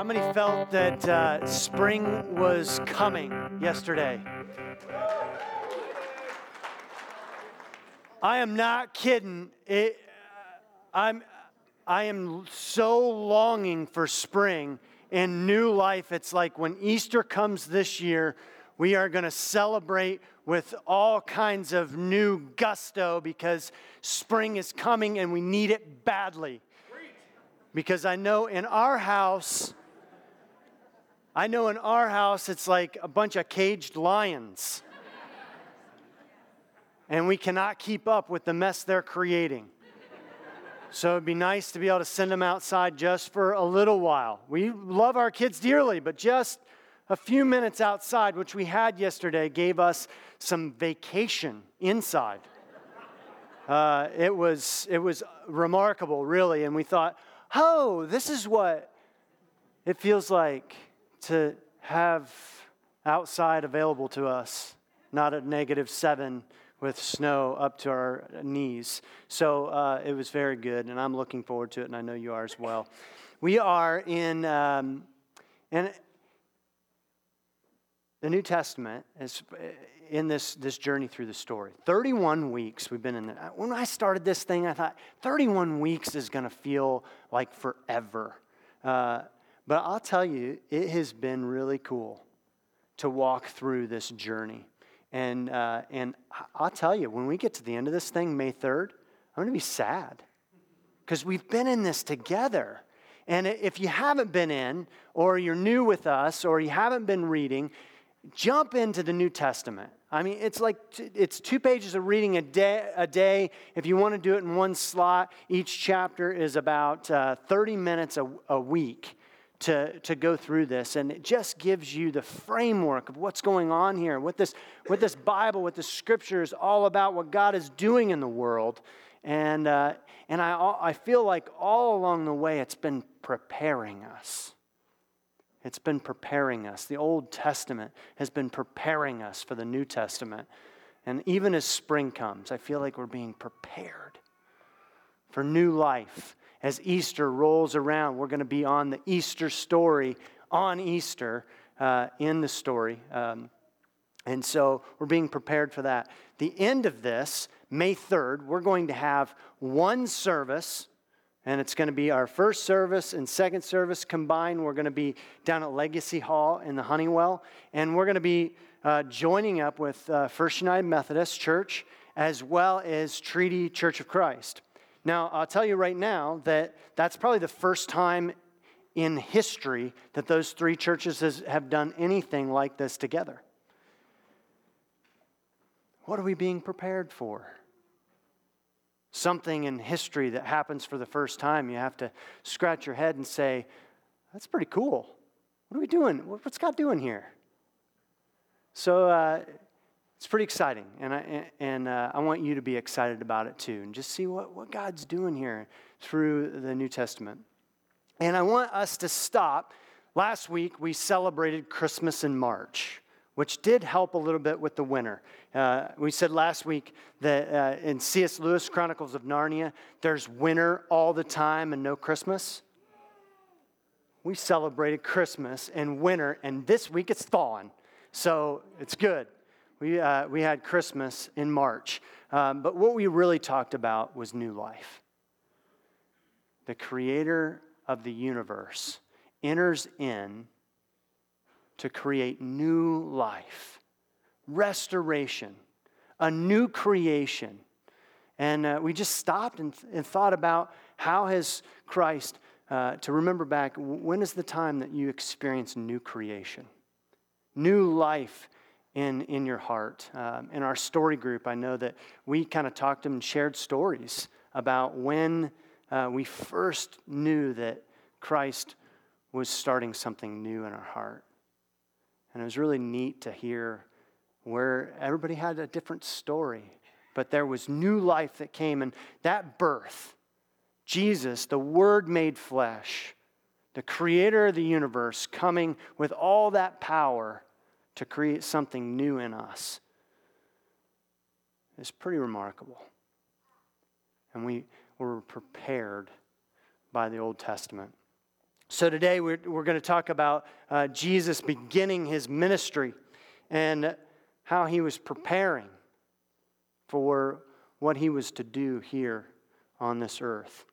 many felt that spring was coming yesterday? I am not kidding. I am so longing for spring and new life. It's like when Easter comes this year, we are going to celebrate with all kinds of new gusto because spring is coming and we need it badly. Because I know in our house, it's like a bunch of caged lions. And we cannot keep up with the mess they're creating. So it'd be nice to be able to send them outside just for a little while. We love our kids dearly, but just a few minutes outside, which we had yesterday, gave us some vacation inside. It was remarkable, really. And we thought, oh, this is what it feels like to have outside available to us, not at -7 with snow up to our knees. So it was very good, and I'm looking forward to it, and I know you are as well. We are in the New Testament, is in this journey through the story. 31 weeks we've been in there. When I started this thing, I thought 31 weeks is going to feel like forever. But I'll tell you, it has been really cool to walk through this journey. And I'll tell you, when we get to the end of this thing, May 3rd, I'm going to be sad. Because we've been in this together. And if you haven't been in, or you're new with us, or you haven't been reading, jump into the New Testament. I mean, it's 2 pages of reading a day. If you want to do it in one slot, each chapter is about 30 minutes a week to go through this. And it just gives you the framework of what's going on here, what this Bible, what this Scripture is all about, what God is doing in the world. And I feel like all along the way, it's been preparing us. It's been preparing us. The Old Testament has been preparing us for the New Testament. And even as spring comes, I feel like we're being prepared for new life. As Easter rolls around, we're going to be on the Easter story on Easter in the story. And so we're being prepared for that. The end of this, May 3rd, we're going to have one service. And it's going to be our first service and second service combined. We're going to be down at Legacy Hall in the Honeywell. And we're going to be joining up with First United Methodist Church as well as Treaty Church of Christ. Now, I'll tell you right now that that's probably the first time in history that those three churches have done anything like this together. What are we being prepared for? Something in history that happens for the first time, you have to scratch your head and say, that's pretty cool. What are we doing? What's God doing here? So it's pretty exciting, and I want you to be excited about it too, and just see what God's doing here through the New Testament. And I want us to stop. Last week, we celebrated Christmas in March, which did help a little bit with the winter. We said last week that in C.S. Lewis' Chronicles of Narnia, there's winter all the time and no Christmas. We celebrated Christmas and winter, and this week it's thawing. So it's good. We had Christmas in March. But what we really talked about was new life. The creator of the universe enters in to create new life, restoration, a new creation. And we just stopped and thought about how has Christ, to remember back, when is the time that you experience new creation, new life in your heart? In our story group, I know that we kind of talked and shared stories about when we first knew that Christ was starting something new in our heart. And it was really neat to hear where everybody had a different story. But there was new life that came. And that birth, Jesus, the Word made flesh, the creator of the universe, coming with all that power to create something new in us, is pretty remarkable. And we were prepared by the Old Testament. So today we're going to talk about Jesus beginning his ministry and how he was preparing for what he was to do here on this earth.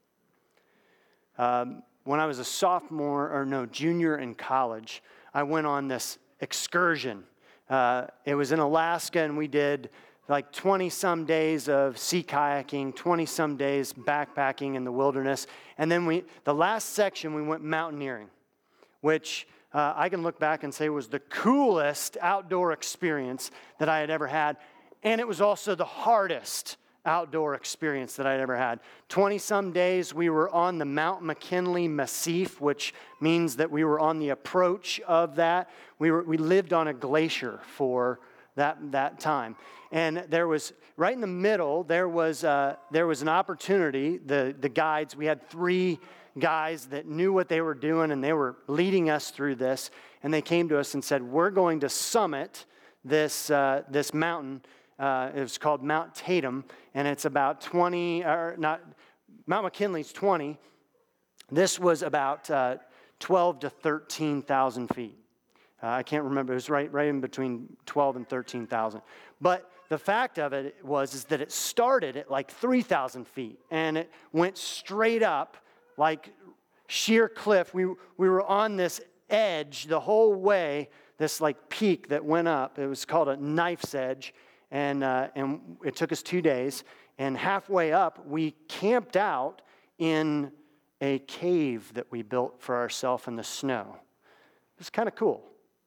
When I was a junior in college, I went on this excursion. It was in Alaska, and we did like 20-some days of sea kayaking, 20-some days backpacking in the wilderness. And then the last section, we went mountaineering, which I can look back and say was the coolest outdoor experience that I had ever had. And it was also the hardest outdoor experience that I'd ever had. 20-some days we were on the Mount McKinley Massif, which means that we were on the approach of that. We lived on a glacier for that time. And there was, right in the middle, there was an opportunity. The guides, we had 3 guys that knew what they were doing, and they were leading us through this. And they came to us and said, we're going to summit this mountain. It was called Mount Tatum, and it's about Mount McKinley's 20. This was about 12 to 13,000 feet. I can't remember. It was right in between 12 and 13,000. But the fact of it is that it started at like 3,000 feet, and it went straight up like sheer cliff. We were on this edge the whole way, this like peak that went up. It was called a knife's edge. And it took us 2 days. And halfway up, we camped out in a cave that we built for ourselves in the snow. It was kind of cool.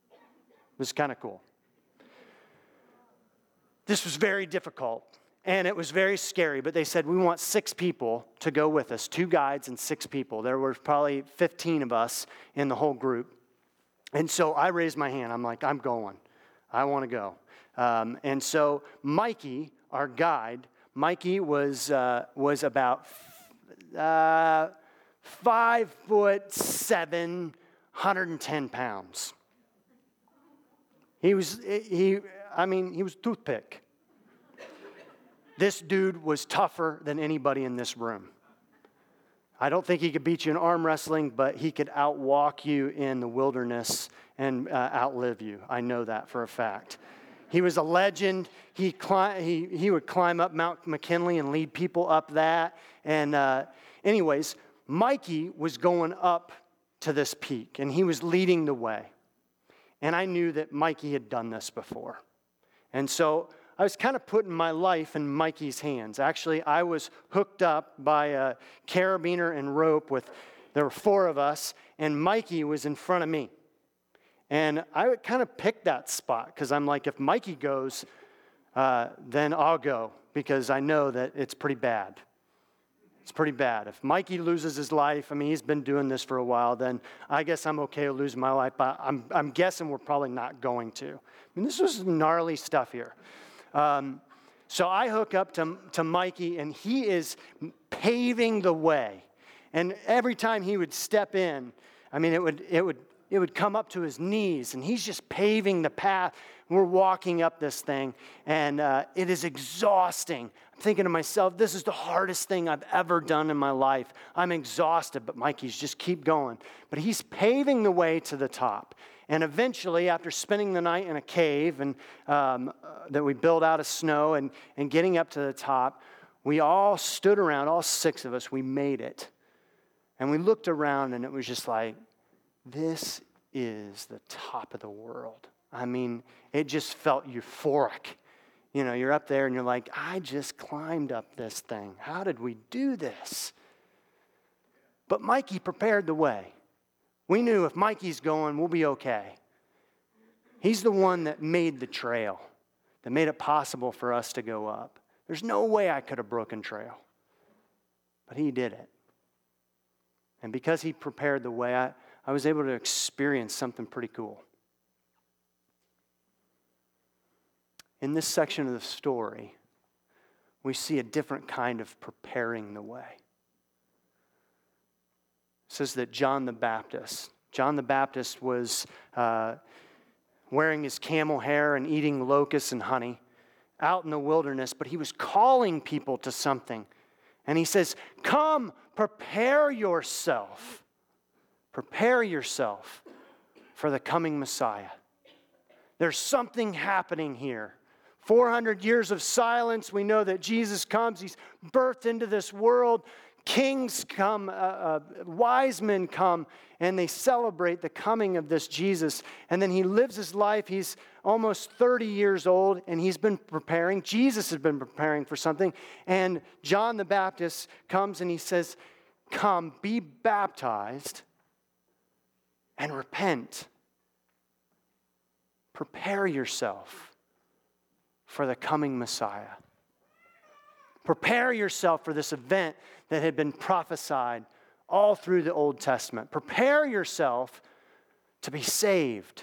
This was very difficult, and it was very scary. But they said, we want 6 people to go with us, 2 guides and 6 people. There were probably 15 of us in the whole group. And so I raised my hand. I'm like, I'm going. I want to go. And so Mikey, our guide, was about 5'7", 110 pounds. He was toothpick. This dude was tougher than anybody in this room. I don't think he could beat you in arm wrestling, but he could outwalk you in the wilderness and outlive you. I know that for a fact. He was a legend. He would climb up Mount McKinley and lead people up that. And anyways, Mikey was going up to this peak, and he was leading the way. And I knew that Mikey had done this before. And so I was kind of putting my life in Mikey's hands. Actually, I was hooked up by a carabiner and rope there were 4 of us, and Mikey was in front of me. And I would kind of pick that spot because I'm like, if Mikey goes, then I'll go because I know that it's pretty bad. It's pretty bad. If Mikey loses his life, he's been doing this for a while, then I guess I'm okay with losing my life, but I'm guessing we're probably not going to. This was gnarly stuff here. So I hook up to Mikey, and he is paving the way. And every time he would step in, it would come up to his knees, and he's just paving the path. We're walking up this thing, and it is exhausting. I'm thinking to myself, this is the hardest thing I've ever done in my life. I'm exhausted, but Mikey's just keep going. But he's paving the way to the top. And eventually, after spending the night in a cave and that we built out of snow and getting up to the top, we all stood around, all 6 of us, we made it. And we looked around, and it was just like, this is the top of the world. It just felt euphoric. You're up there and you're like, I just climbed up this thing. How did we do this? But Mikey prepared the way. We knew if Mikey's going, we'll be okay. He's the one that made the trail, that made it possible for us to go up. There's no way I could have broken trail. But he did it. And because he prepared the way, I was able to experience something pretty cool. In this section of the story, we see a different kind of preparing the way. It says that John the Baptist was wearing his camel hair and eating locusts and honey out in the wilderness, but he was calling people to something. And he says, come, prepare yourself. Prepare yourself for the coming Messiah. There's something happening here. 400 years of silence. We know that Jesus comes. He's birthed into this world. Kings come, wise men come, and they celebrate the coming of this Jesus. And then he lives his life. He's almost 30 years old, and he's been preparing. Jesus has been preparing for something. And John the Baptist comes and he says, come, be baptized, and repent. Prepare yourself for the coming Messiah. Prepare yourself for this event that had been prophesied all through the Old Testament. Prepare yourself to be saved.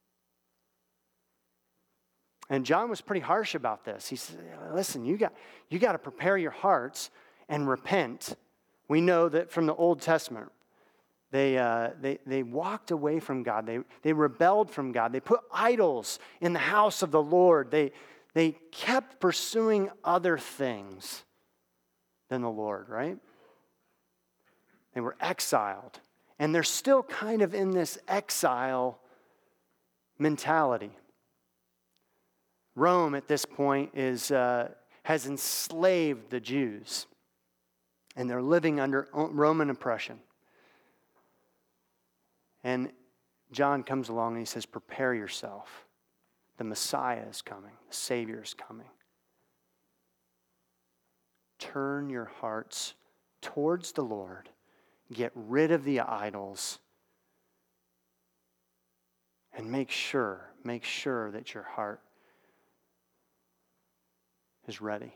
And John was pretty harsh about this. He said, listen, you got to prepare your hearts and repent. We know that from the Old Testament, they walked away from God. They rebelled from God. They put idols in the house of the Lord. They kept pursuing other things than the Lord, right? They were exiled. And they're still kind of in this exile mentality. Rome at this point has enslaved the Jews. And they're living under Roman oppression. And John comes along and he says, prepare yourself. The Messiah is coming. The Savior is coming. Turn your hearts towards the Lord. Get rid of the idols. And make sure that your heart is ready.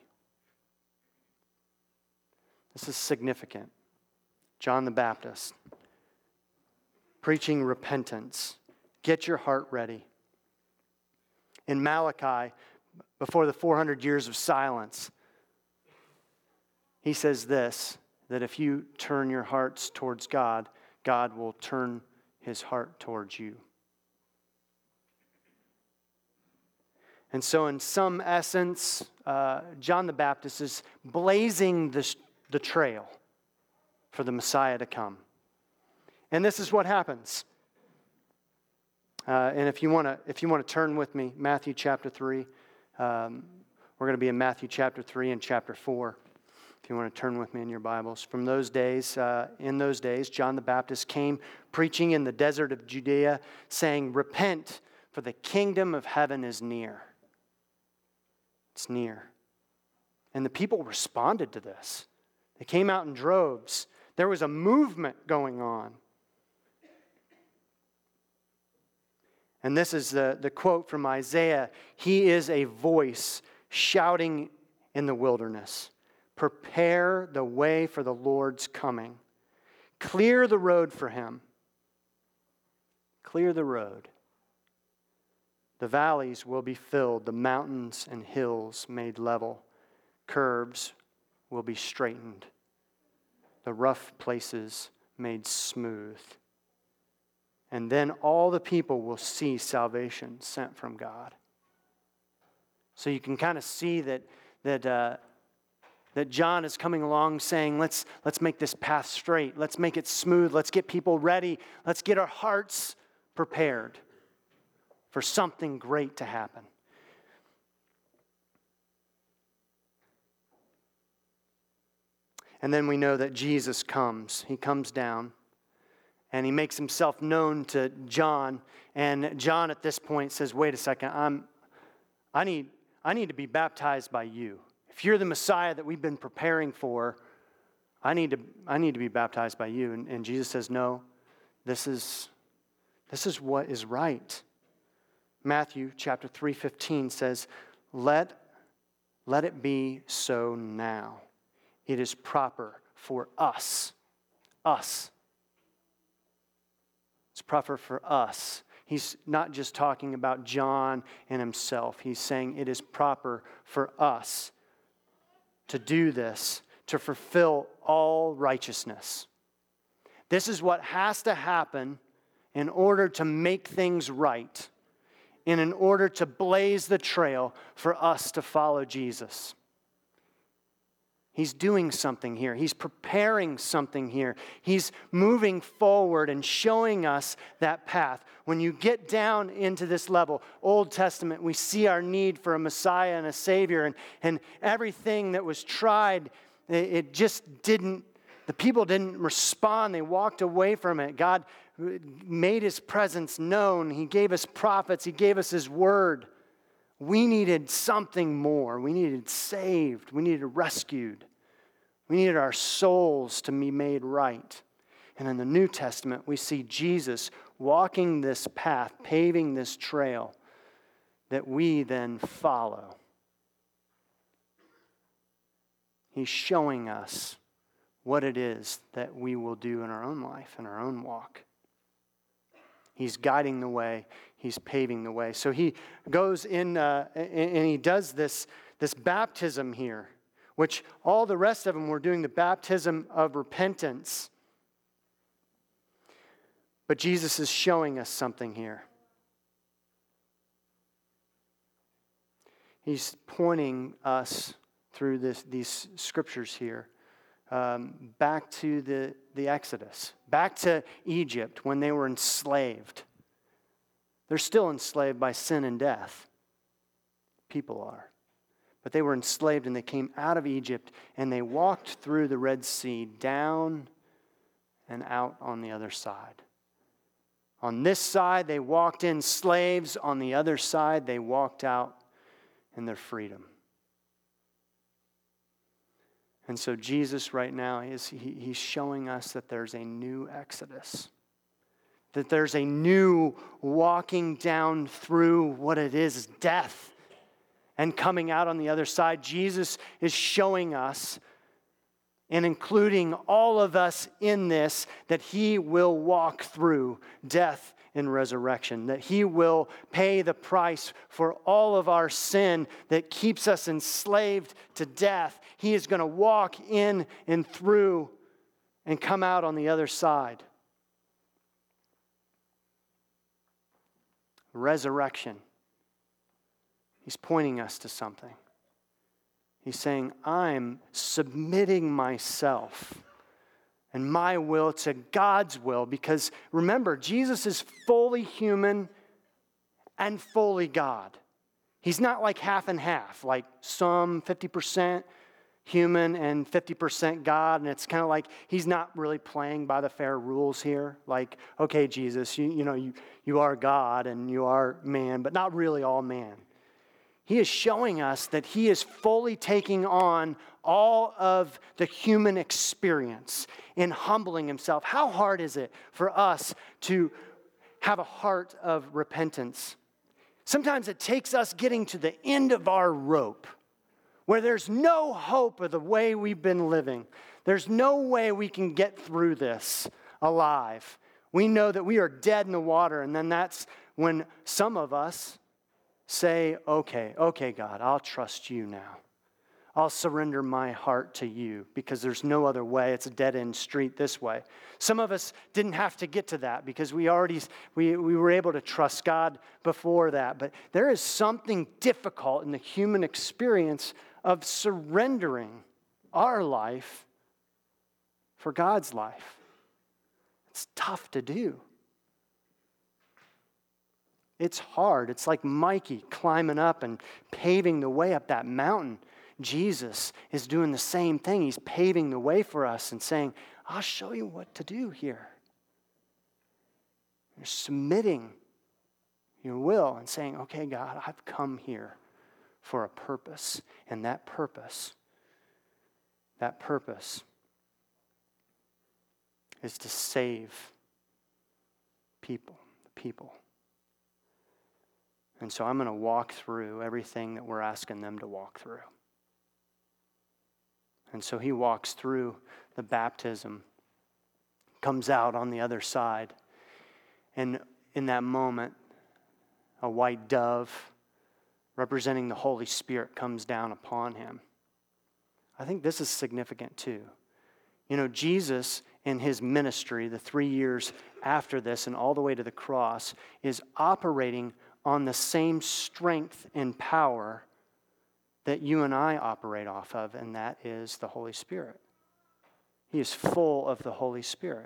This is significant. John the Baptist, preaching repentance. Get your heart ready. In Malachi, before the 400 years of silence, he says this, that if you turn your hearts towards God, God will turn his heart towards you. And so in some essence, John the Baptist is blazing the trail for the Messiah to come. And this is what happens. And if you want to turn with me, Matthew chapter 3. We're going to be in Matthew chapter 3 and chapter 4. If you want to turn with me in your Bibles. In those days, John the Baptist came preaching in the desert of Judea, saying, repent, for the kingdom of heaven is near. It's near. And the people responded to this. They came out in droves. There was a movement going on. And this is the quote from Isaiah. He is a voice shouting in the wilderness. Prepare the way for the Lord's coming. Clear the road for him. Clear the road. The valleys will be filled, the mountains and hills made level. Curves will be straightened, the rough places made smooth. And then all the people will see salvation sent from God. So you can kind of see that John is coming along saying, let's make this path straight. Let's make it smooth. Let's get people ready. Let's get our hearts prepared for something great to happen. And then we know that Jesus comes. He comes down. And he makes himself known to John. And John at this point says, wait a second, I need to be baptized by you. If you're the Messiah that we've been preparing for, I need to be baptized by you. And Jesus says, no, this is what is right. Matthew chapter 3:15 says, let it be so now. It is proper for us. It's proper for us. He's not just talking about John and himself. He's saying it is proper for us to do this, to fulfill all righteousness. This is what has to happen in order to make things right, and in order to blaze the trail for us to follow Jesus. He's doing something here. He's preparing something here. He's moving forward and showing us that path. When you get down into this level, Old Testament, we see our need for a Messiah and a Savior, and everything that was tried, it just didn't, the people didn't respond. They walked away from it. God made His presence known. He gave us prophets. He gave us His word. We needed something more. We needed saved. We needed rescued. We needed our souls to be made right. And in the New Testament, we see Jesus walking this path, paving this trail that we then follow. He's showing us what it is that we will do in our own life, in our own walk. He's guiding the way. He's paving the way. So he goes in and he does this baptism here, which all the rest of them were doing the baptism of repentance. But Jesus is showing us something here. He's pointing us through these scriptures here back to the Exodus, back to Egypt when they were enslaved. They're still enslaved by sin and death. People are. But they were enslaved and they came out of Egypt and they walked through the Red Sea down and out on the other side. On this side, they walked in slaves. On the other side, they walked out in their freedom. And so Jesus right now, he's showing us that there's a new Exodus. That there's a new walking down through what it is, death, and coming out on the other side. Jesus is showing us, and including all of us in this, that He will walk through death and resurrection, that He will pay the price for all of our sin that keeps us enslaved to death. He is going to walk in and through and come out on the other side. Resurrection. He's pointing us to something. He's saying, I'm submitting myself and my will to God's will, because remember, Jesus is fully human and fully God. He's not like half and half, like some 50% human and 50% God, and it's kind of like He's not really playing by the fair rules here. Like, okay, Jesus, you are God and you are man, but not really all man. He is showing us that He is fully taking on all of the human experience in humbling Himself. How hard is it for us to have a heart of repentance? Sometimes it takes us getting to the end of our rope, where there's no hope of the way we've been living. There's no way we can get through this alive. We know that we are dead in the water, and then that's when some of us say, okay, God, I'll trust You now. I'll surrender my heart to You because there's no other way. It's a dead-end street this way. Some of us didn't have to get to that because we were able to trust God before that. But there is something difficult in the human experience of surrendering our life for God's life. It's tough to do. It's hard. It's like Mikey climbing up and paving the way up that mountain. Jesus is doing the same thing. He's paving the way for us and saying, I'll show you what to do here. You're submitting your will and saying, okay, God, I've come here for a purpose. And that purpose is to save the people. And so I'm going to walk through everything that we're asking them to walk through. And so He walks through the baptism, comes out on the other side, and in that moment, a white dove representing the Holy Spirit comes down upon Him. I think this is significant too. Jesus in His ministry, the 3 years after this and all the way to the cross, is operating on the same strength and power that you and I operate off of, and that is the Holy Spirit. He is full of the Holy Spirit.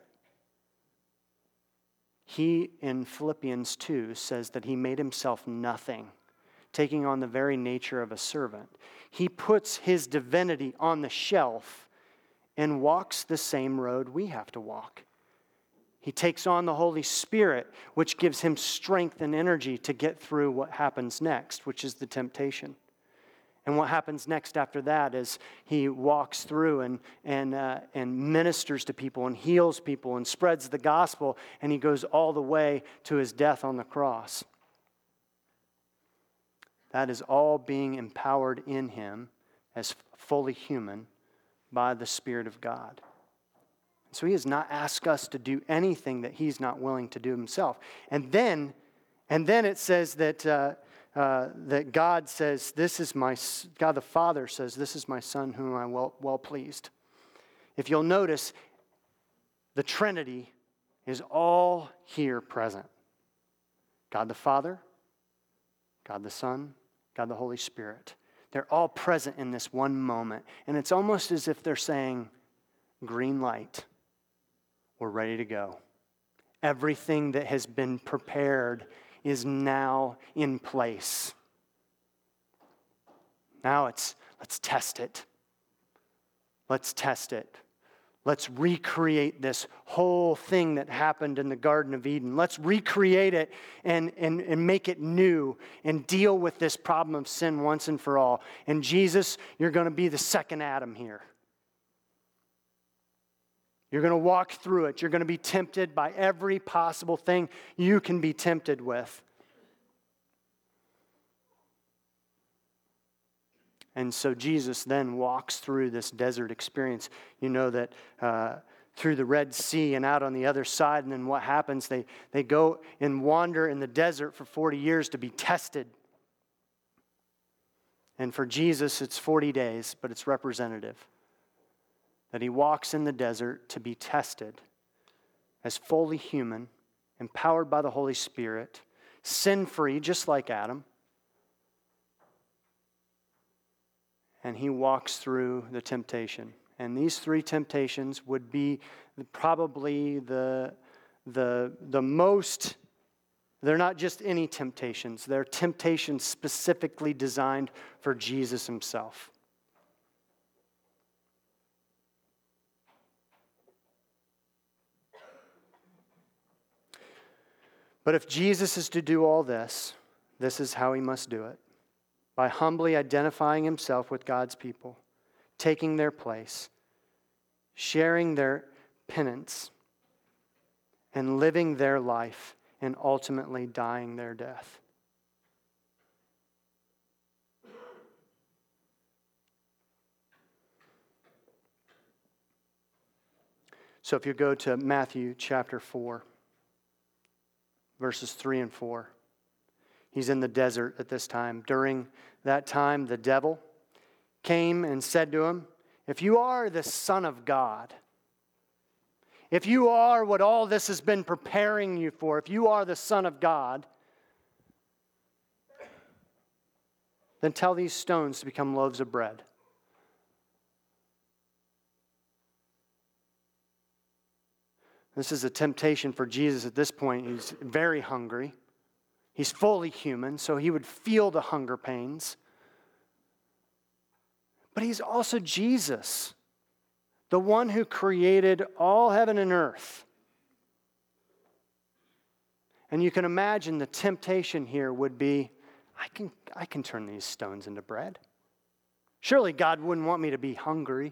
He, in Philippians 2, says that he made himself nothing, taking on the very nature of a servant. He puts his divinity on the shelf and walks the same road we have to walk. He takes on the Holy Spirit, which gives him strength and energy to get through what happens next, which is the temptation. And what happens next after that is he walks through and ministers to people and heals people and spreads the gospel, and he goes all the way to his death on the cross. That is all being empowered in him as fully human by the Spirit of God. So he has not asked us to do anything that he's not willing to do himself. And then it says that God says, God the Father says, this is my Son whom I'm well pleased. If you'll notice, the Trinity is all here present. God the Father, God the Son, God the Holy Spirit. They're all present in this one moment. And it's almost as if they're saying, green light, we're ready to go. Everything that has been prepared is now in place. Now let's test it. Let's test it. Let's recreate this whole thing that happened in the Garden of Eden. Let's recreate it and make it new and deal with this problem of sin once and for all. And Jesus, you're going to be the second Adam here. You're going to walk through it. You're going to be tempted by every possible thing you can be tempted with. And so Jesus then walks through this desert experience. You know that through the Red Sea and out on the other side, and then what happens? They go and wander in the desert for 40 years to be tested. And for Jesus, it's 40 days, but it's representative. That he walks in the desert to be tested as fully human, empowered by the Holy Spirit, sin-free, just like Adam. And he walks through the temptation. And these three temptations would be probably the most, they're not just any temptations. They're temptations specifically designed for Jesus himself. But if Jesus is to do all this, this is how he must do it. By humbly identifying himself with God's people, taking their place, sharing their penance, and living their life, and ultimately dying their death. So if you go to Matthew chapter 4, verses 3 and 4. He's in the desert at this time. During that time, the devil came and said to him, if you are the Son of God, if you are what all this has been preparing you for, if you are the Son of God, then tell these stones to become loaves of bread. This is a temptation for Jesus at this point. He's very hungry. He's fully human, so he would feel the hunger pains. But he's also Jesus, the one who created all heaven and earth. And you can imagine the temptation here would be, I can turn these stones into bread. Surely God wouldn't want me to be hungry.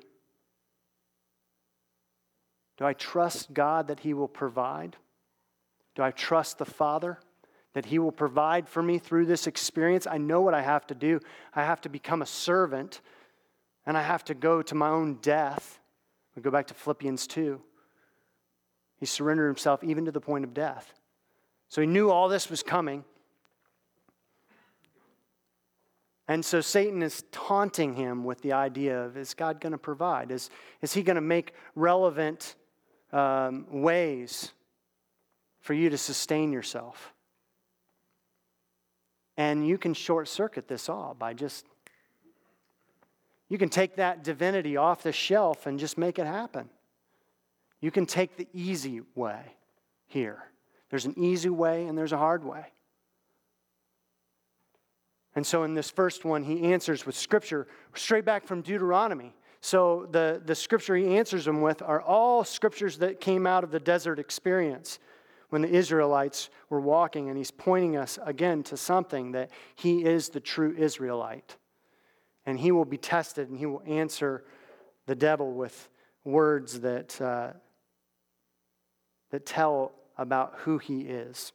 Do I trust God that he will provide? Do I trust the Father that he will provide for me through this experience? I know what I have to do. I have to become a servant, and I have to go to my own death. We go back to Philippians 2. He surrendered himself even to the point of death. So he knew all this was coming. And so Satan is taunting him with the idea of, is God going to provide? Is he going to make relevant ways for you to sustain yourself? And you can short circuit this all by just You can take that divinity off the shelf and just make it happen. You can take the easy way here. There's an easy way and there's a hard way. And so in this first one, he answers with scripture straight back from Deuteronomy. So the scripture he answers them with are all scriptures that came out of the desert experience when the Israelites were walking. And he's pointing us again to something, that he is the true Israelite. And he will be tested and he will answer the devil with words that tell about who he is.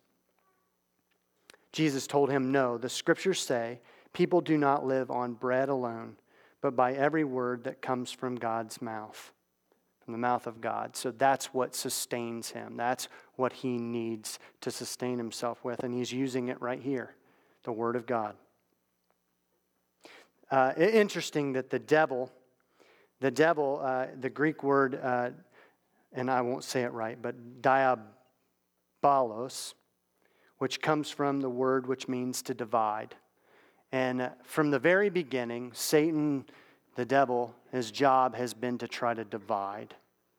Jesus told him, no, the scriptures say people do not live on bread alone, but by every word that comes from God's mouth, from the mouth of God. So that's what sustains him. That's what he needs to sustain himself with. And he's using it right here, the word of God. Interesting that the devil, the Greek word, and I won't say it right, but diabolos, which comes from the word which means to divide. And from the very beginning, Satan, the devil, his job has been to try to divide.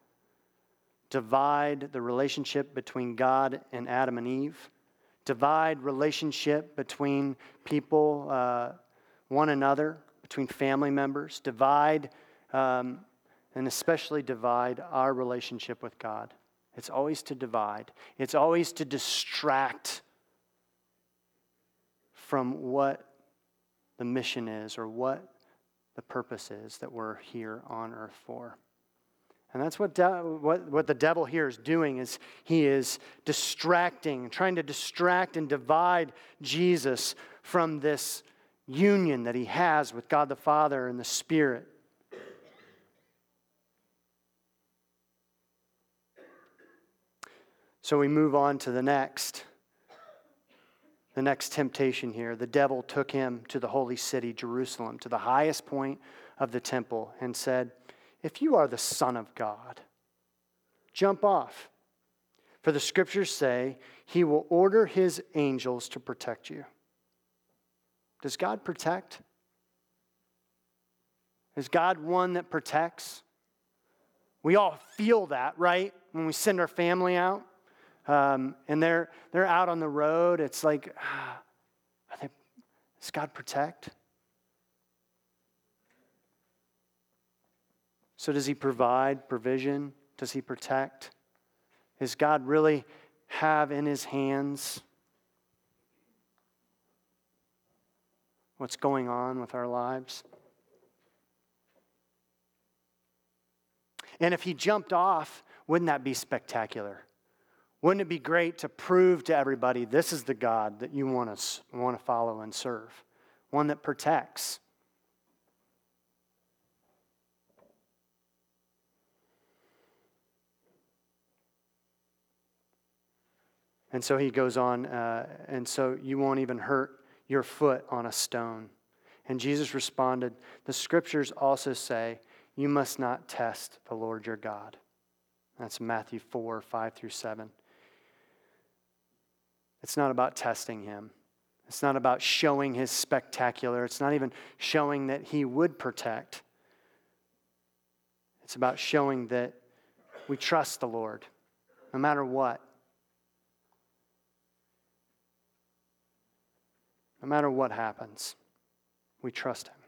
Divide the relationship between God and Adam and Eve. Divide relationship between people, one another, between family members. Divide, and especially divide our relationship with God. It's always to divide. It's always to distract from what the mission is or what the purpose is that we're here on earth for. And that's what the devil here is doing, is he is distracting, trying to distract and divide Jesus from this union that he has with God the Father and the Spirit. So we move on to the next temptation here. The devil took him to the holy city, Jerusalem, to the highest point of the temple, and said, if you are the Son of God, jump off. For the scriptures say, he will order his angels to protect you. Does God protect? Is God one that protects? We all feel that, right? When we send our family out. And they're out on the road. It's like, does God protect? So does he provide provision? Does he protect? Does God really have in his hands what's going on with our lives? And if he jumped off, wouldn't that be spectacular? Wouldn't it be great to prove to everybody this is the God that you want to follow and serve? One that protects. And so he goes on, and so you won't even hurt your foot on a stone. And Jesus responded, the scriptures also say, you must not test the Lord your God. That's Matthew 4, 5 through 7. It's not about testing him. It's not about showing his spectacular. It's not even showing that he would protect. It's about showing that we trust the Lord, no matter what. No matter what happens, we trust him.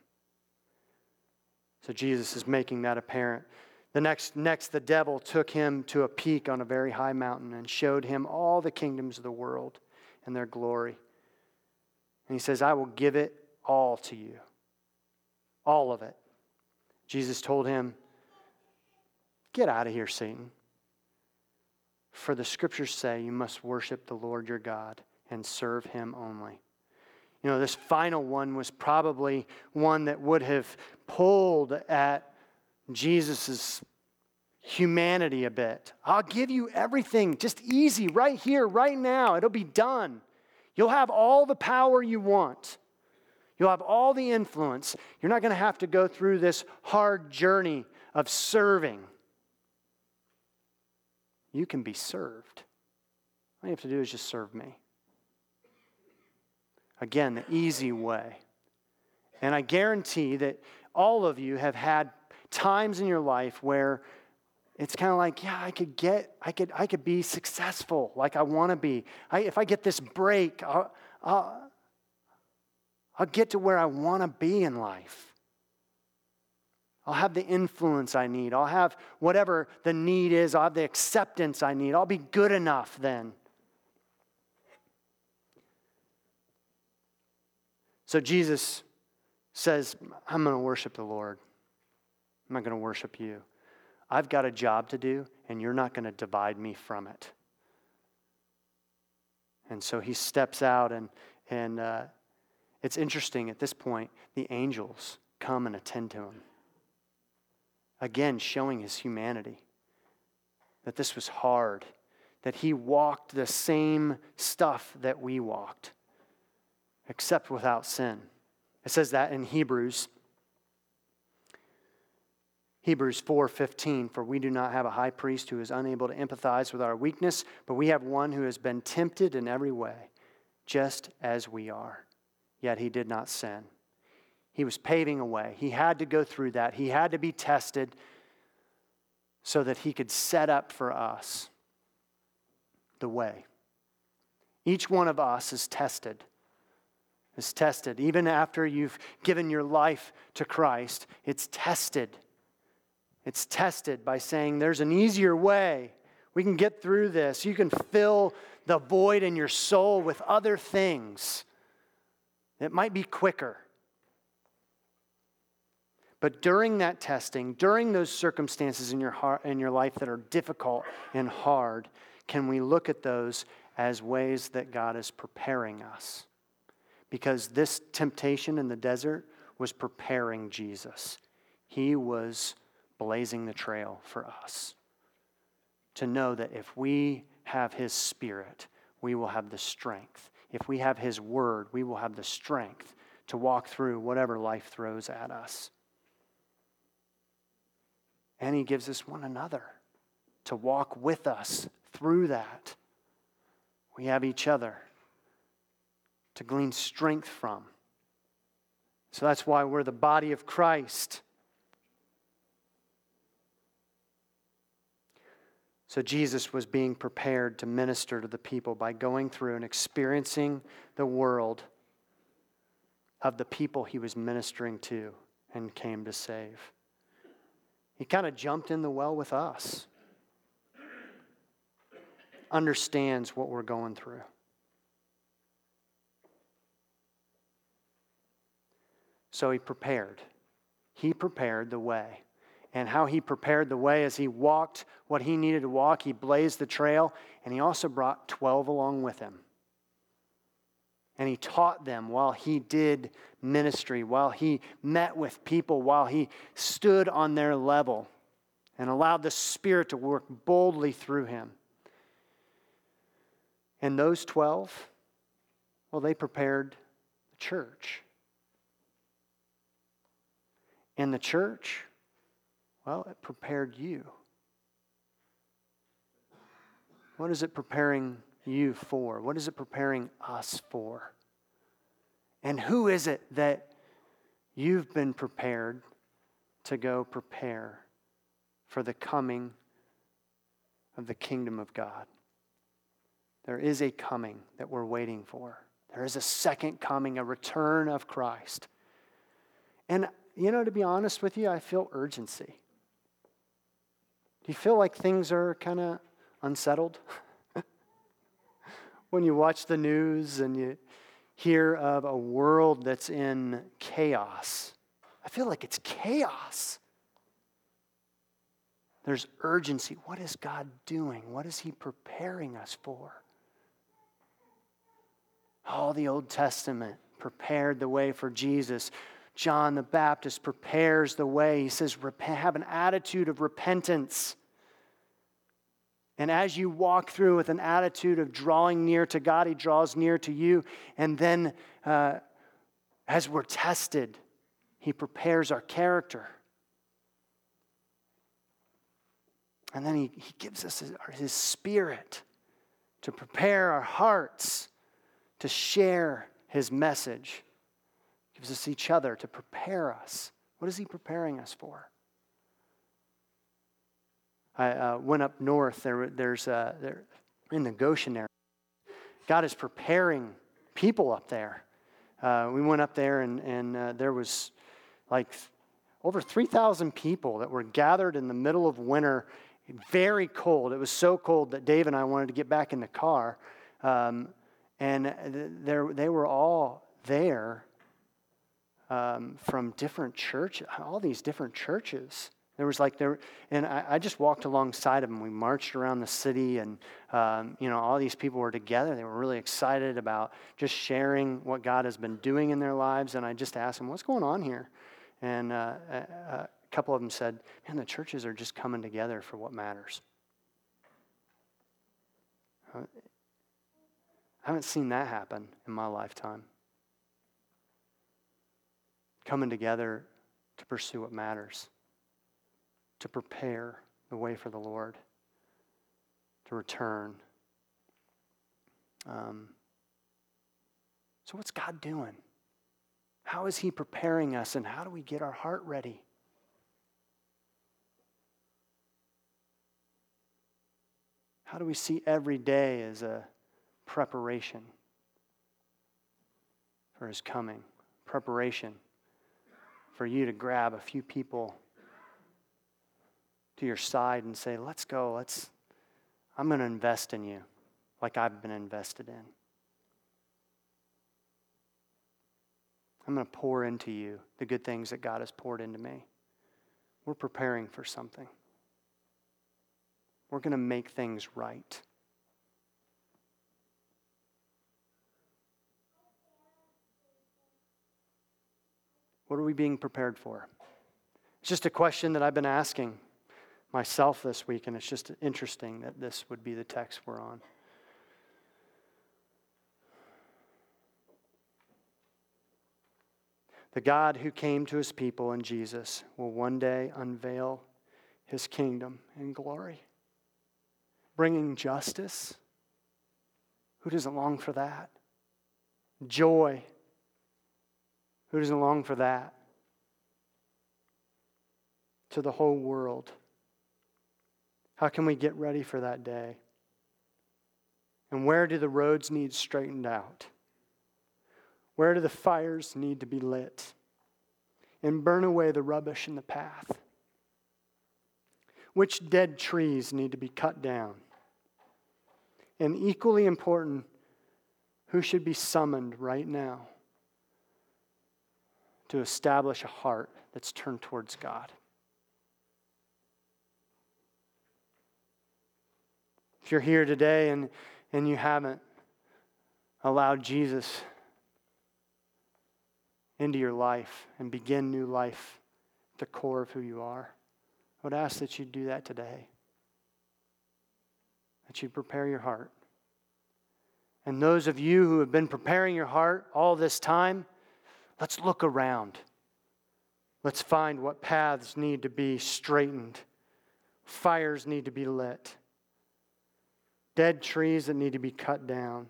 So Jesus is making that apparent. Next, the devil took him to a peak on a very high mountain and showed him all the kingdoms of the world and their glory. And he says, I will give it all to you. All of it. Jesus told him, get out of here, Satan. For the scriptures say you must worship the Lord your God and serve him only. You know, this final one was probably one that would have pulled at Jesus' humanity a bit. I'll give you everything, just easy, right here, right now. It'll be done. You'll have all the power you want. You'll have all the influence. You're not going to have to go through this hard journey of serving. You can be served. All you have to do is just serve me. Again, the easy way. And I guarantee that all of you have had times in your life where it's kind of like, yeah, I could be successful like I want to be. If I get this break, I'll get to where I want to be in life. I'll have the influence I need. I'll have whatever the need is. I'll have the acceptance I need. I'll be good enough then. So Jesus says, I'm going to worship the Lord. I'm not going to worship you. I've got a job to do, and you're not going to divide me from it. And so he steps out, and it's interesting at this point, the angels come and attend to him. Again, showing his humanity, that this was hard, that he walked the same stuff that we walked, except without sin. It says that in Hebrews 4:15, for we do not have a high priest who is unable to empathize with our weakness, but we have one who has been tempted in every way, just as we are. Yet he did not sin. He was paving a way. He had to go through that. He had to be tested so that he could set up for us the way. Each one of us is tested. Even after you've given your life to Christ, it's tested. It's tested by saying there's an easier way. We can get through this. You can fill the void in your soul with other things. It might be quicker. But during that testing, during those circumstances in your heart, in your life that are difficult and hard, can we look at those as ways that God is preparing us? Because this temptation in the desert was preparing Jesus. He was blazing the trail for us to know that if we have His Spirit, we will have the strength. If we have His Word, we will have the strength to walk through whatever life throws at us. And He gives us one another to walk with us through that. We have each other to glean strength from. So that's why we're the body of Christ. So Jesus was being prepared to minister to the people by going through and experiencing the world of the people He was ministering to and came to save. He kind of jumped in the well with us. Understands what we're going through. So He prepared. He prepared the way. And how He prepared the way as He walked what He needed to walk, He blazed the trail, and He also brought 12 along with Him. And He taught them while He did ministry, while He met with people, while He stood on their level and allowed the Spirit to work boldly through Him. And those 12, well, they prepared the church. And the church, well, it prepared you. What is it preparing you for? What is it preparing us for? And who is it that you've been prepared to go prepare for the coming of the kingdom of God? There is a coming that we're waiting for. There is a second coming, a return of Christ. And, to be honest with you, I feel urgency. Do you feel like things are kind of unsettled? When you watch the news and you hear of a world that's in chaos, I feel like it's chaos. There's urgency. What is God doing? What is He preparing us for? All the Old Testament prepared the way for Jesus. John the Baptist prepares the way. He says, have an attitude of repentance. And as you walk through with an attitude of drawing near to God, He draws near to you. And then as we're tested, He prepares our character. And then He gives us His Spirit to prepare our hearts to share His message. He gives us each other to prepare us What is he preparing us for? I went up north. There's in the Goshen area. God is preparing people up there. We went up there, and there was like over 3,000 people that were gathered in the middle of winter, very cold. It was so cold that Dave and I wanted to get back in the car. And they were all there from different churches, all these different churches. And I just walked alongside of them. We marched around the city, and all these people were together. They were really excited about just sharing what God has been doing in their lives. And I just asked them, "What's going on here?" And a couple of them said, "Man, the churches are just coming together for what matters." I haven't seen that happen in my lifetime. Coming together to pursue what matters, to prepare the way for the Lord, to return. So what's God doing? How is he preparing us, and how do we get our heart ready? How do we see every day as a preparation for his coming? Preparation for you to grab a few people to your side and say, "Let's go, I'm going to invest in you like I've been invested in. I'm going to pour into you the good things that God has poured into me." We're preparing for something. We're going to make things right. What are we being prepared for? It's just a question that I've been asking myself this week, and it's just interesting that this would be the text we're on. The God who came to his people in Jesus will one day unveil his kingdom in glory, bringing justice. Who doesn't long for that? Joy. Who doesn't long for that? To the whole world. How can we get ready for that day? And where do the roads need straightened out? Where do the fires need to be lit? And burn away the rubbish in the path? Which dead trees need to be cut down? And equally important, who should be summoned right now to establish a heart that's turned towards God? If you're here today and you haven't allowed Jesus into your life and begin new life at the core of who you are, I would ask that you do that today. That you prepare your heart. And those of you who have been preparing your heart all this time, let's look around. Let's find what paths need to be straightened. Fires need to be lit. Dead trees that need to be cut down.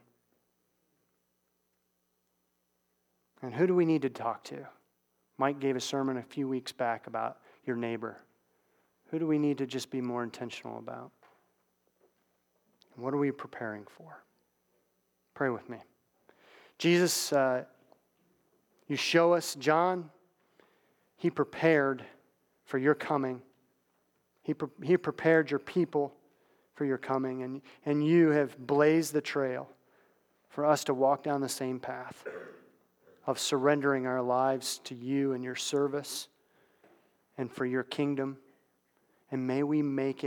And who do we need to talk to? Mike gave a sermon a few weeks back about your neighbor. Who do we need to just be more intentional about? And what are we preparing for? Pray with me. Jesus, you show us John. He prepared for your coming. He prepared your people for your coming. And you have blazed the trail for us to walk down the same path of surrendering our lives to you and your service and for your kingdom. And may we make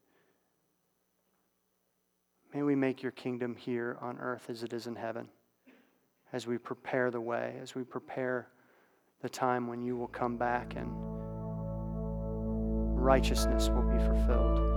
your kingdom here on earth as it is in heaven, as we prepare the way, as we prepare the time when you will come back and righteousness will be fulfilled.